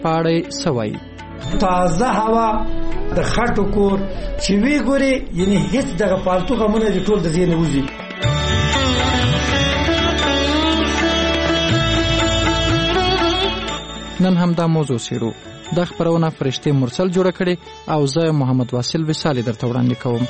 په اړه سوي. تازه هوا د خټو کور چې وی ګوري یعنی هیڅ دغه پالتو غمونه د ټول د ذهن وځي. نن هم دا موضوع سیرو. د خبرونه فرشته مرسل جوړ کړي او زه محمد واصل وصالي درته وړاندې کوم.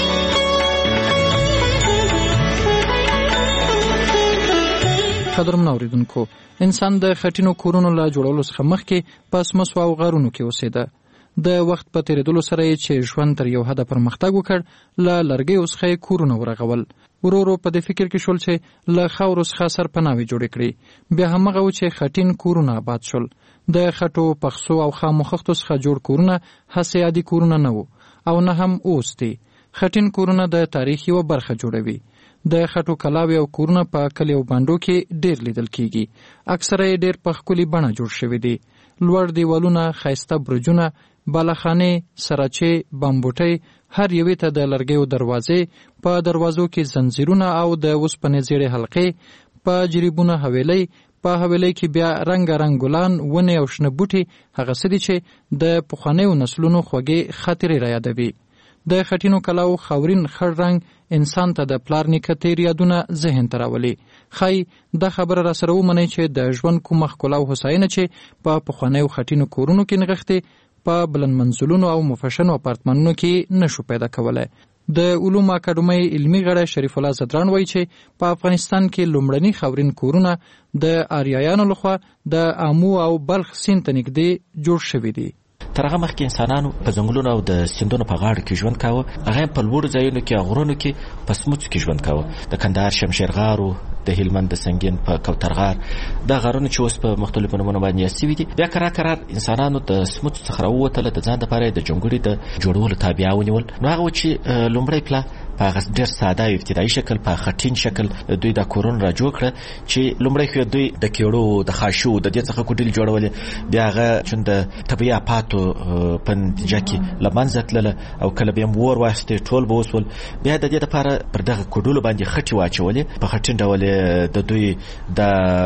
قدرمن اوریدونکو، انسان د خټینو کورونو لا جوړولو څخه مخکې په سمسو او غارونو کې اوسېده. د وخت په تیریدلو سره چې ژوند تر یو حده پرمختګ وکړ، له لرګیو څخه کورونه ورغول. ورو په دې فکر کې شول چې له خاورو څخه سرپناوي جوړې کړي. بیا همغه و چې خټین کورونه آباد شول. د خټو، پخڅو او خامو خښتو څخه جوړ کورونه هسې عادي کورونه نه وو او نه هم اوس دي. خټین کورونه د تاریخ یوه برخه جوړوي. د خټو کلاوي او کورونه په کلیو باندو کې ډیر لیدل کیږي. اکثره یې ډیر په ښکلي بڼه جوړ شوي دي. لوړ دیوالونه، ښایسته برجونه، بالاخانې، سراچې، بامبوټۍ، هر یوې ته د لرګیو دروازې، په دروازو کې زنځیرونه او د اوسپنې زیړې حلقې، په جریبونه حویلۍ، په حویلۍ کې بیا رنګارنګ ګلان، ونې او شنه بوټي، هغه څه دي چې د پخوانیو نسلونو خوږې خاطرې رايادوي. د خټینو کلاو خاورین خړ رنګ انسان ته د پلار نیکه تیر یادونه ذهن ته راولي. ښایي دا خبره را سره ومنئ چې د ژوند کومه ښکلا او هوساینه چې په پخوانیو خټینو کورونو کې نغښتې، په بلند منزلونو او مفشنو اپارتمانونو کې نشو پیدا کولای. د علومو اکاډمۍ علمي غړی شریف الله زدران وایي چې په افغانستان کې لومړني خاورین کورونه د آریایانو لخوا د آمو او بلخ سیند ته نږدې جوړ شوي دي. تر هغه مخکې انسانانو په ځنګلونو او د سیندونو په غاړو کې ژوند کاوه. هغه په لوړو ځایونو کې او غرونو کې په سموڅو کې ژوند کاوه. د کندهار شمشیر غارو، د هلمند د سنگین په کوتر غار، دا غارونه چې اوس په مختلفو نومونو باندې یادسوي دي. بیا کرار انسانانو د سموڅو څخه راووتله، د ځان دپاره د جونګړې د جوړولو تابیا ونیول. نو هغه و چې لومړی پله په هغه ډېر ساده او ابتدایي شکل، په خټین شکل دوی دا کورونه را جوړ کړه چې لومړی خو دوی د کېړو، د خاشو، د دې څخه کوډلې جوړولې. بیا هغه چې د طبیعي آفاتو په نتیجه کې له منځه تلله او کله به یې اور واخیستې ټول به وسول. بیا د دې دپاره پر دغه کوډلو باندې خټې واچولې، په خټین ډول د دوی د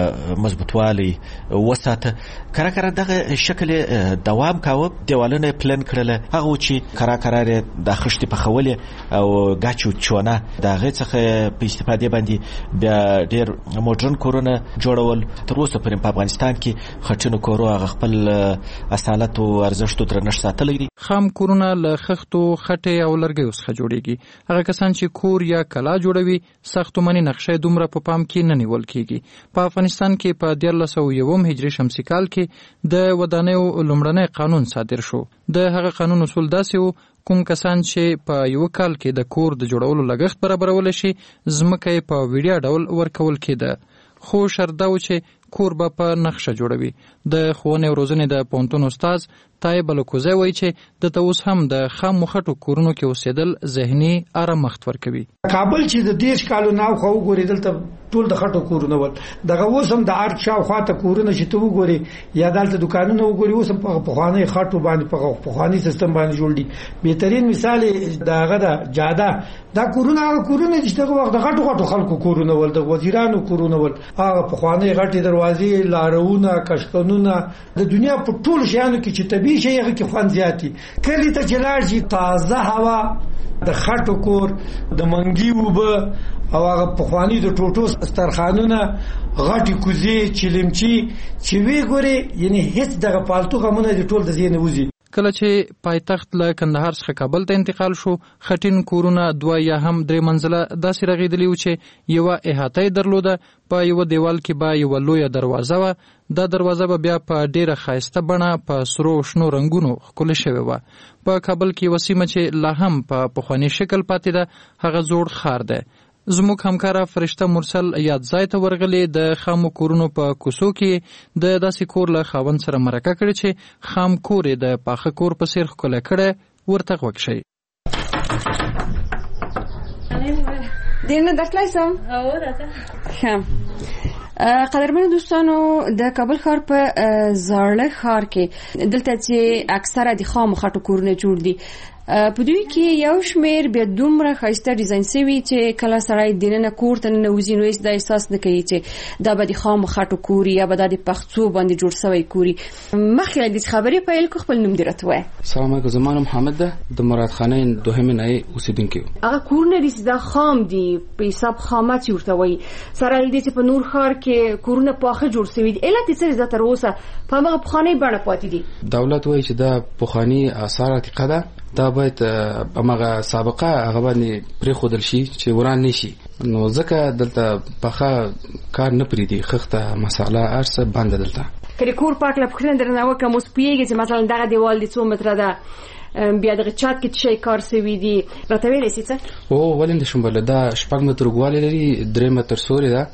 مضبوطوالي وساته. کرار دغه شکل دوام کاوه. دیوالونه یې پلن کړله. هغه و چې کرار د خښتې پخولې او ګاچو چونه د هغې څخه په استفادې باندې بیا ډېر موډرن کورونه جوړول. تر اوسه پورې په افغانستان کې خټینو کورو هغه خپل اصالت او ارزښت او درنښت ساتلی دی. خام کورونه له خښتو، خټې او لرګیو څخه جوړیږي. هغه کسان چې کور یا کلا جوړوي، ساختماني نقشه دومره په پام کې نه نیول کیږي. په افغانستان کې په 1301 هجري شمسي کال کې د ودانیو لومړنی قانون صادر شو. د هغه قانون اصول داسې وو: کوم کسان چې په یو کال کې د کور د جوړولو لګښت برابرول شي، ځمکه یې په ویډیا ډول ورکول کېده. خو شرط دا و چې کور به په نقشه جوړوي. د ښوونې او روزنې د پوهنتون استاد طایب الکوزی وایي چې دته اوس هم د خامو خټو کورونو کې اوسېدل ذهني آرامښت ورکوي. کابل چې د 10 کالو نه خو وګوري دلته ټول د خټو کورونه ول. دغه اوس هم د ارت شاوخوا ته کورونه چې ته وګوري یا دلته دکانونه وګوري، اوس هم په پخواني خټو باندې په پخواني سیستم باندې جوړ دي. بهترین مثال دغه د جاده دا کورونه چې دغه وخت د غټو خلکو کورونه ول، د وزیرانو کورونه ول. هغه پخواني غټي دروازې، لارونه، کشتنونه، د دنیا په ټول شیانو کې چې طبيعي شي هغه کې خوند زیاتی. کله ته چلار شي تازه هوا، د خټو کور، د منګي وبه او هغه پخوانی د ټوټو سترخانونه، غټي کوزي، چلمچي چې وی ګوري یعنی هیڅ دغه پالتو غمونه د ټول د ذهن وځي. کله چې پایتخت له کندهار څخه کابل ته انتقال شو، خټین کورونه 2 یا هم 3 منزله داسې رغېدلي و چې یوه احاطه یې درلوده. په یوه دیوال کې به یوه لویه دروازه وه. دا دروازه به بیا په ډېره ښایسته بڼه په سرو او شنو رنګونو ښکلې شوې وه. په کابل کې یوه سیمه چې لا هم په پخواني شکل پاتې ده، هغه زوړ ښار دی. زموږ همکاره فرشته مرسل یاد ځای ته ورغلې. د خامو کورونو په کوڅو کې د داسې کور له خاوند سره مرکه کړې چې خام کور یې د پاخه کور په څېر ښکلی کړی. ورته غوږ شئ. دینه درتلی سم؟ ښه. قدرمنو دوستانو، د کابل ښار په زاړه ښار کې دلته چې اکثره د خامو خټو کورونه جوړ دي، په دوی کې یو شمیر بیا دومره ښایسته ډیزاین شوي چې کله سړی دننه کور ته ننوځي نو هېڅ دا احساس نه کوي چې دا به د خامو خټو کور یا به دا د پخڅو باندې جوړ شوی کور. مخکې له دې چې خبرې پیل کړو خپل نوم دې راته ووایه. سلام علیکم، زما نوم محمد ده، د مرادخانې دوهمې نایې اوسېدونکی یم. هغه کورونه دي چې دا خام دي په حساب خامه چې ورته وایي، سره له دې چې په نور ښار کې کورونه پاخه جوړ شوي دي، علت یې څه دی؟ دا تر اوسه په همغه پخوانۍ بڼه پاتې دي. دولت وایي چې دا پخواني آثار عتیقه ده، دا باید همغه سابقه هغه باندې پرېښودل شي چې وران نه شي. نو ځکه دلته پخه کار نه پرېږدي، خښته مساله هر څه بنده دلته. که د کور په هکله پوښتنه درنه وکړم، اوس پوهېږې چې مثلا دغه دیوال د څو متره ده، بیا دغه چت کې څه شی کار شوي دي، راته ویلی شي څه؟ او ولې نشم بله، دا 6 متره اوږدوالی لري، 3 متره سوري ده،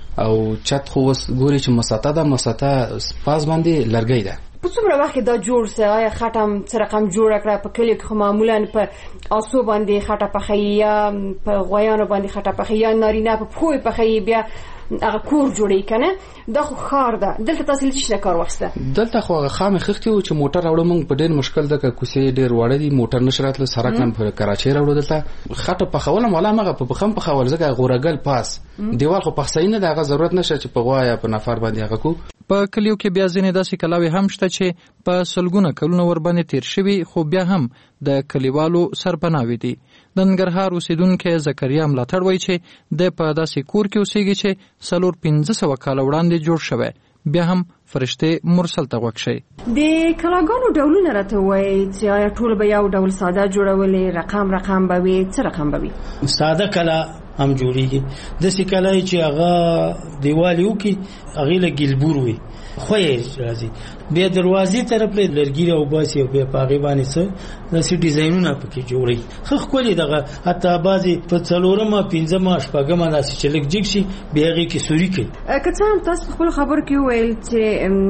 او چت خو اوس ګوري چې مساته ده، مساته پاس باندې لرګی ده. په څومره وخت کې دا جوړ شي؟ آیا خټه هم څه رقم جوړه کړه؟ په کلیو کې خو معمولا په آسو باندې خټه پخوي یا په غویانو باندې خټه پخوي یا نارینه په پښو یې پخوي، بیا هغه کور جوړوي که نه؟ دا خو ښار ده. دلته تاسې له څه نه کار واخیسته؟ دلته خو هغه خامې خښتې وو چې موټر راوړو موږ په ډېر مشکل ده، که کوڅې ډېر واړه دي، موټر نشي راتله، سړک نه په کراچۍ راوړو. دلته خټه پخول هم والا همغه په پښه هم پخول، ځکه غورګل پاس دیوال خو پخڅوي نه ده، هغه ضرورت نشته چې په غوا یا په نفر باندې هغه کو. په کلیو کې بیا ځینې داسې کلاوې هم شته چې په سلګونه کلونه ورباندې تیر شوي، خو بیا هم د کلیوالو سرپناوې دي. د ننګرهار اوسېدونکی زکریا ملاتړ وایي چې د په داسې کور کې اوسېږي چې 400-500 کاله وړاندې جوړ شوی، بیا هم فرشتې مرسل ته غوږ شي. د کلاګانو ډولونه راته وایي چې آیا ټول به یو ډول ساده جوړولې، رقم به وي، څه رقم به وي؟ ساده کلا هم جوړیږي، داسې کلا چې هغه دیوال یو کې هغې له ګیلبور وي، خوی راځي، بیا دروازې طرف له لرګي راوباسي او بیا په هغې باندې څه داسې ډیزاینونه پکې جوړوي. ښه ښکلي دغه، حتی بعضې په 4مه 5مه 6مه داسې چې لږ جګ شي بیا هغې کې سوري کوي. که څه هم تاسو په خپلو خبرو کې وویل چې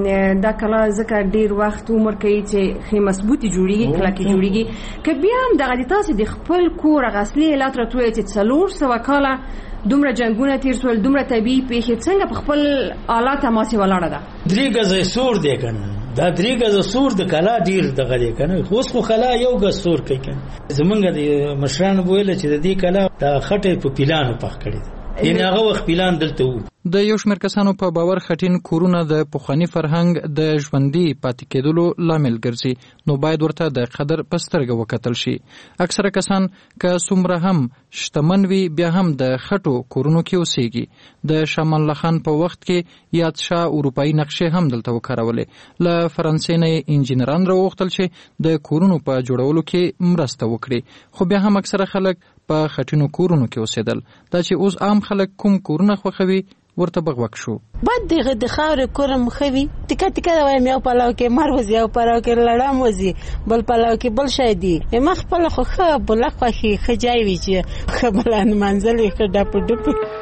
دا کلا ځکه ډېر وخت عمر کوي چې ښې مضبوطې جوړېږي، کلکې جوړېږي، که بیا هم دغه د تاسې د خپل کور هغه اصلي علت راته ووایي چې 400 کاله دومره جنگونه تیر شول، دومره طبیعي پیښې، څنګه په خپل آلات هماسې ولاړه ده؟ 3 غزه سور دی که نه، دا 3 غزه سور د کلا ډېر دغه دی که نه، اوس خو کلا 1 غز سور کوي که نه. زمونږ د مشرانو به ویله چې د دې کلا دا خټې په پیلانو پخ کړې ده، یعنې هغه وخت پیلان دلته وو. د یو شمېر کسانو په باور خټین کورونه د پخواني فرهنګ د ژوندي پاتې کېدلو لامل ګرځي، نو باید ورته د قدر په سترګه وکتل شي. اکثره کسان که څومره هم شتمن وي بیا هم د خټو کورونو کې اوسېږي. د شاه امان الله خان په وخت کې یاد شاه اروپایي نقشې هم دلته وکارولې. له فرانسې نه انجینران راوغوښتل چې د کورونو په جوړولو کې مرسته وکړي، خو بیا هم اکثره خلک په خټینو کورونو کې اوسېدل. دا چې اوس عام خلک کوم کورونه خوښوي ورته بغوک شو. بعد دغه د خاورې کورم خوي ټیکا ټیکا دا وایم، یو پلاو کې مار وځي، یو پلاو کې لړم وځي، بل پلاو کې بل شي دي. مخ په خو خه بل خوخي خجای وی چې خبلان منزل کې ډپ ډپ.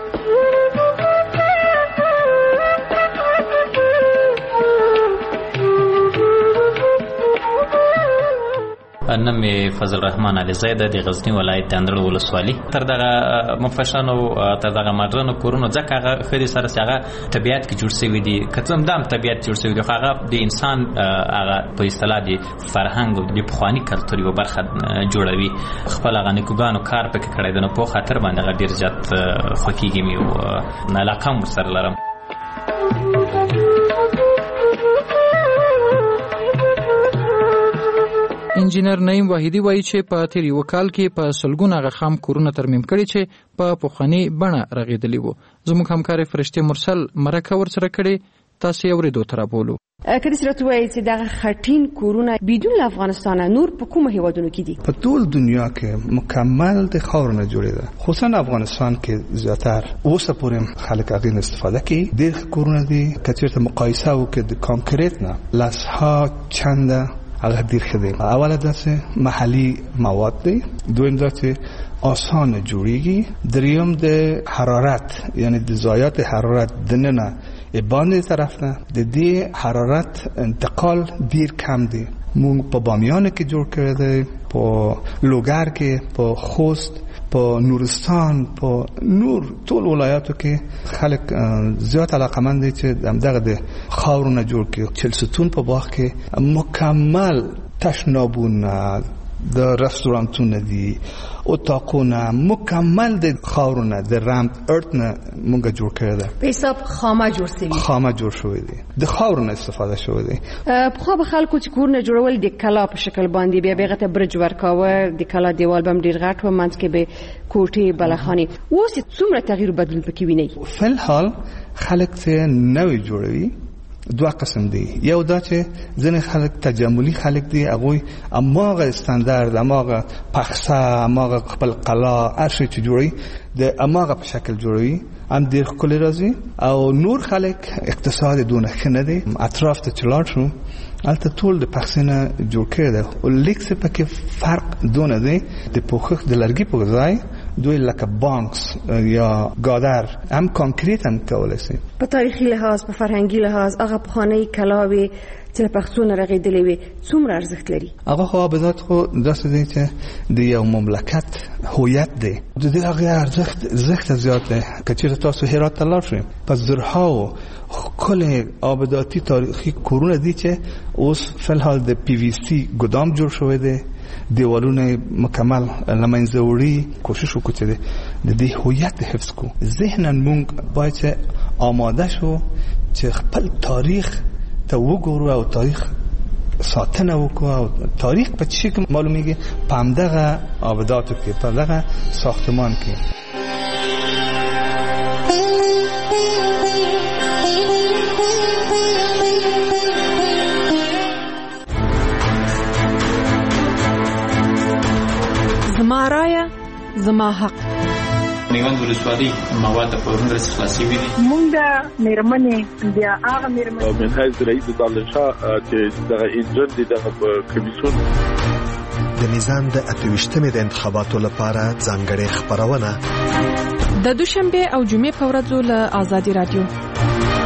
نام فضل الرحمن علي زید د غزنی ولایت اندړ ولسوالي. تر دغه مفشن او تر دغه مدرن کورونو ځکه هغه خري سره هغه طبيعت کې جوړ شوی دي، کڅم دام طبيعت جوړ شوی دی، هغه د انسان هغه په اصطلاح دی فرهنګ او د پخوانی کلتور یو برخه جوړوي. خپل هغه نکوګانو کار پکې کړی دی، نو په خاطر باندې هغه ډیر زیات خوکیږي مې او علاقه مو سره لرم. انجینر نعیم واحدی وایي چې په تیر یو کال کې په سلګونه غخام کورونه ترمیم کړي چې په پخواني بڼه رغېدلی وو. زموږ همکار فرشته مرسل مرکه ورسره کړي، تاسو یې اورېدو ته رابولو. که دې راته ووایي چې دغه خټین کورونه بدون افغانستان نور په کومو هیوادونو کې دي؟ په ټول دنیا کې مکمل د خاور نه جوړېده، خصوصا افغانستان کې زیاتر اوسه پورې خلک هغې استفاده کوي. ډېر کورونه دي که چېرته مقایسه وکړو د کانکریټ نه لسها چنده هغه ډیر ښه دی. اوله داسې محلي مواد دی، دویم داسې آسان جوړیږي، دریم د حرارت یعنی د ضایعات حرارت دننه باندې طرف نه د دې حرارت انتقال ډیر کم دی. مونږ په بامیان کې جوړ کړی دی، په لوګر کې، په خوست، په نورستان، په نور ټول ولایاتو کې خلک زیات علاقمند دي چې دغه د خاورونه جوړ کړي. چلستون په باغ کې مکمل تشنابونه، د رستورانتونه دي او تاقونه مکمل د خاورونه د رامپ ارتنه مونږ جوړ کړی ده په حساب خامه جوړ شوی دی د خاورونه استفاده شوی دی. په خلکو چې کورونه جوړول د کلا په شکل باندې بیا بیغه ته برج ورکاوه د کلا دیوال بم ډیر غټ و منځ کې به کوټې بلخانه. اوس څومره تغییر بدلون پکې ویني؟ فلحال خلک ته نوې جوړوي. دوه قسم دي. یو دا چې ځینې خلک تجملی خلک دي، هغوی اماغه استاندارد، اماغه پخسه، اماغه خپل قلا هر شی چې جوړوي د اماغه په شکل جوړوي، هم ډېر ښکلی راځي. او نور خلک اقتصاد دونه ښه نه دی، اطراف ته چې لاړ شو هلته ټول د پخسې نه جوړ کړی دی. خو لږ څه پکې فرق دونه دی، د پوښښ د لرګي په ځای دوی لکه بانکس یا گادر هم کانکریت هم کولی شي. په تاریخي لحاظ، په فرهنګي لحاظ هغه پخوانۍ کلاوې چې له پښتو نه رغېدلې وې څومره ارزښت لري؟ هغه خو آبادات خو داسې دی چې د یو مملکت هویت دی، د دې هغې ارزښت زیات دی. که چېرته تاسو هرات ته لاړ شئ، په زرهاو ښکلې آباداتي تاریخي کورونه دي چې اوس فلحال د پی وی سی ګدام جوړ شوی دی، دیوالونه مکمل لمنځه وړي. کوشش وکړو چې د دې هویت حفظ کو. ذهناً موږ باید آماده شو چې خپل تاریخ ته وګورو او تاریخ ساتنه وکړو. او تاریخ په څه کې معلومیږي؟ په همدغه آباداتو کې، په دغه ساختمان کې. زما رایه زما حق. میوند ولسوالۍ مواد په پرون ورځ خلاصې وي. مونږ د مېرمنې بیا هغه مېرمنې من حیث رئیس دالشاه چې دغه انجن دي دغه کمیسیون د میزان د 28مې د انتخاباتو لپاره ځانګړې خبرونه د دوشنبه او جمعې په ورځو له آزادي رادیو.